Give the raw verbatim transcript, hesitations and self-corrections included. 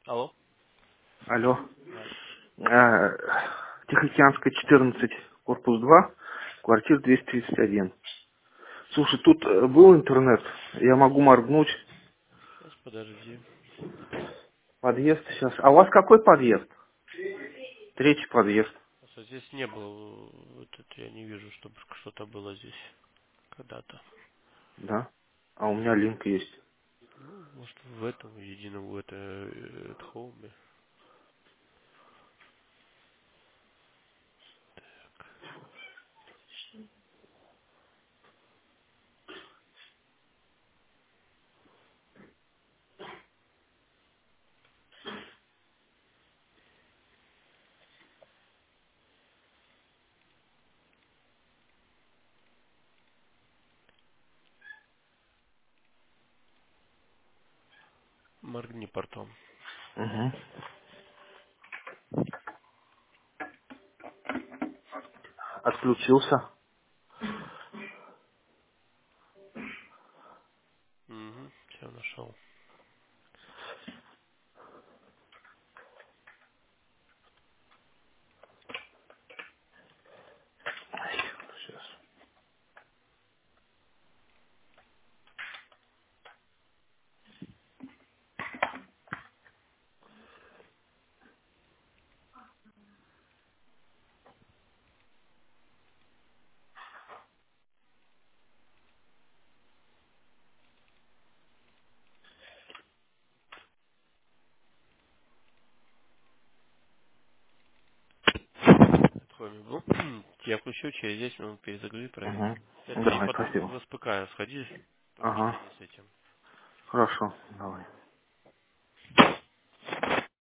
Алло. Алло. Да. Э, Тихоокеанская, четырнадцать, корпус два, квартира двести тридцать один. Слушай, тут э, был интернет, я могу моргнуть. Сейчас, подожди. Подъезд сейчас. А у вас какой подъезд? Третий подъезд, Просто здесь не было, вот это я не вижу, чтобы что-то было здесь когда-то. да? А у меня линк есть. Ну, может, в этом едином, в это, э, at home. Моргни портом. Угу. Отключился. Угу, все нашел. Сейчас. At home был. Я включу, через десять минут перезагрузи, проверь. Угу. Это и Давай, потом спасибо. в СПК сходи, Ага. помещение с этим. Хорошо, давай.